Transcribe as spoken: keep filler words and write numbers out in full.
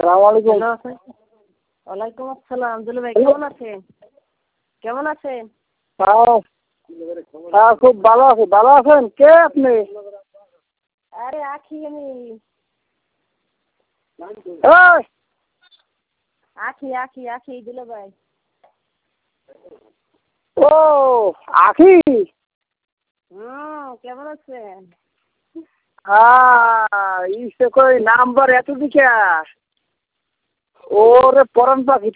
সালাম আলাইকুম। ভালো আছেন? ওয়ালাইকুম আসসালাম। দুলু ভাই কেমন আছেন? কেমন আছেন? হ্যাঁ হ্যাঁ খুব ভালো আছি। ভালো আছেন? কে আপনি? আরে আখি আমি। এই আখি আখি আখি দুলু ভাই। ও আখি। হুম কেমন আছেন? হ্যাঁ ইসে কই নাম্বার এত দিকে ওরে পরান পাখি